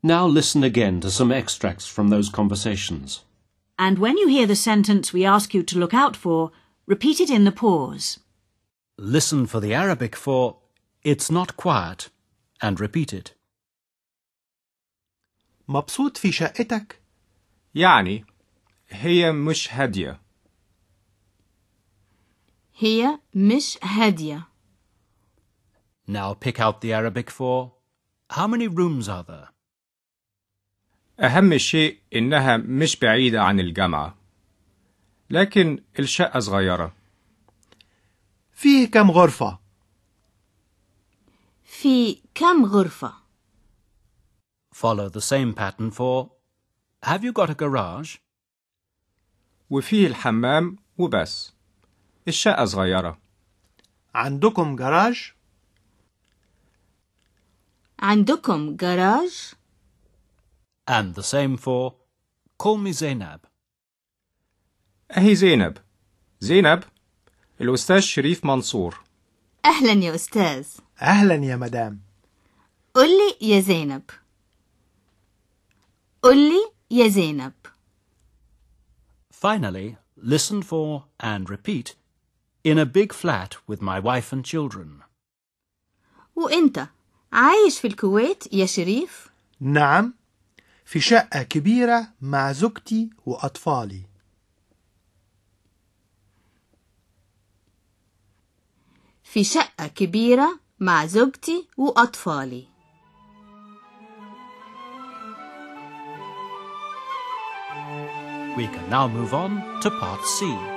Now listen again to some extracts from those conversations. And when you hear the sentence we ask you to look out for, repeat it in the pause. Listen for the Arabic for "It's not quiet" and repeat it. مبسوط في شقتك؟ يعني هي مش هادية. هي مش هادية. Now pick out the Arabic for "How many rooms are there?" أهم شيء إنها مش بعيدة عن الجامعة، لكن الشقة صغيرة. فيه كم غرفة؟ في كم غرفة؟ Follow the same pattern for "Have you got a garage?" وفيه الحمام وبس. الشقة صغيرة. عندكم جراج؟ عندكم جراج؟ And the same for "Call me Zainab." أهي زينب. زينب، الأستاذ شريف منصور. أهلا يا أستاذ. أهلا يا مدام. قل لي يا زينب. قل لي يا زينب. Finally, listen for and repeat "In a big flat with my wife and children." وأنت عايش في الكويت يا شريف؟ نعم، في شقة كبيرة مع زوجتي وأطفالي. في شقة كبيرة مع زوجتي وأطفالي. We can now move on to part C.